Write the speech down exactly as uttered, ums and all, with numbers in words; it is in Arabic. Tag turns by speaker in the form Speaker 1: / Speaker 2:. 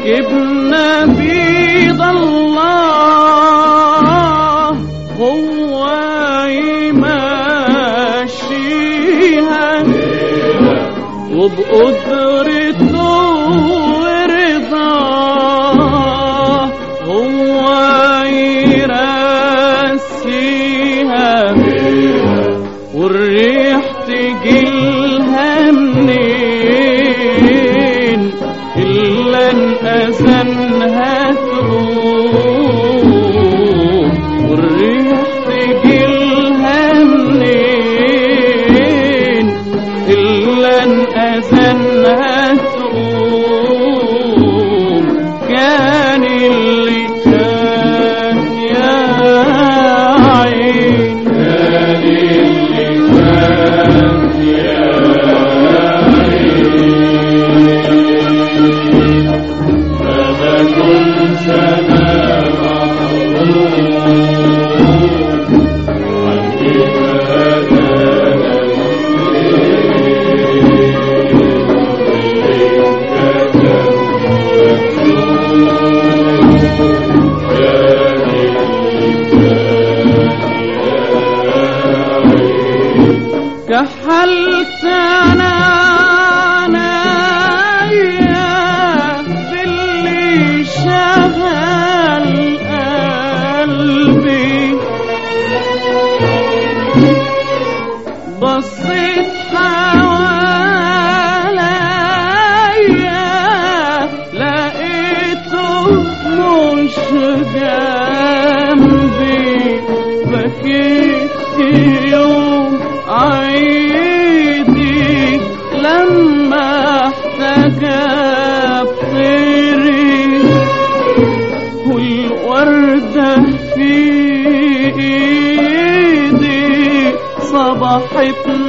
Speaker 1: جبنا بيض الله هو يمشيها وبقدرته ورضاه هو يرسيها والريح تجيلها منين إلا انأذنها تقوم والريح تجيلها منين إلا انأذنها تقوم كان اللي كان يا عين كان اللي كان يا عين فما كنت أنا محروم عنك كحلت أنا عنايا باللي شغل قلبي بصيت حواليا لقيته مش جنبي بكيت يوم عيدي لما احتجب طيري والوردة في ايدي صبحت